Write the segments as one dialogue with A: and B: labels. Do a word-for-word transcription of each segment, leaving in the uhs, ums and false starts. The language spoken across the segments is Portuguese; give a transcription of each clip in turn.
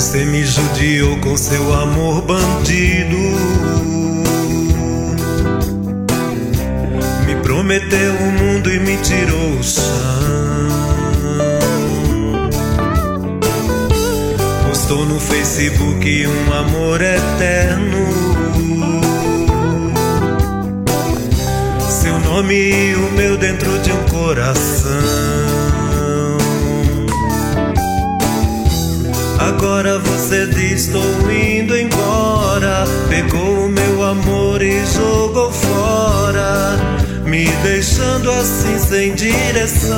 A: Você me judiou com seu amor bandido, me prometeu o mundo e me tirou o chão. Postou no Facebook um amor eterno, seu nome e o meu dentro de um coração. Agora você diz, estou indo embora. Pegou o meu amor e jogou fora, me deixando assim sem direção.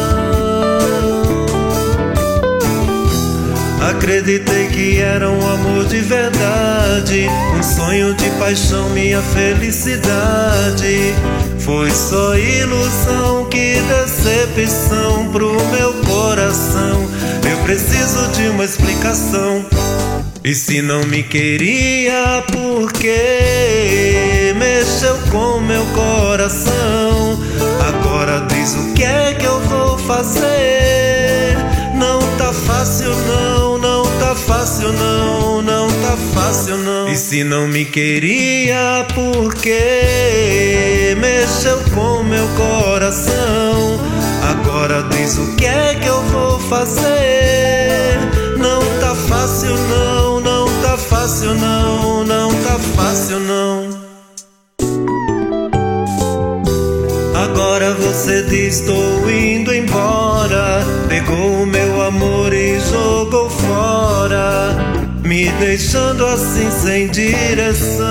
A: Acreditei que era um amor de verdade, um sonho de paixão, minha felicidade. Foi só ilusão, que decepção pro meu coração. Eu preciso de uma explicação. E se não me queria, por que mexeu com meu coração? Agora diz, o que é que eu vou fazer? Não tá fácil não, não tá fácil não, não tá fácil não. E se não me queria, por que mexeu com meu coração? Agora diz, o que é que eu vou fazer? Não tá fácil não, não tá fácil não, não tá fácil não. Agora você diz, estou indo embora. Pegou o meu amor e jogou fora, me deixando assim sem direção.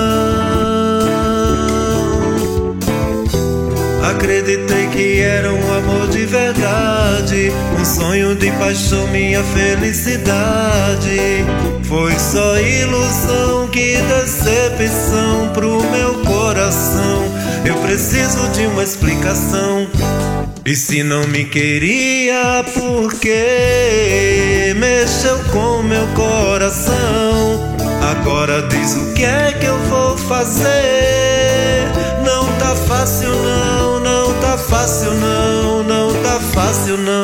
A: Acreditei que era um amor de verdade, um sonho de paixão, minha felicidade. Foi só ilusão, que decepção pro meu coração. Eu preciso de uma explicação. E se não me queria, por que mexeu com meu coração? Agora diz, o que é que eu vou fazer? Não tá fácil não, não tá fácil não, não tá fácil não.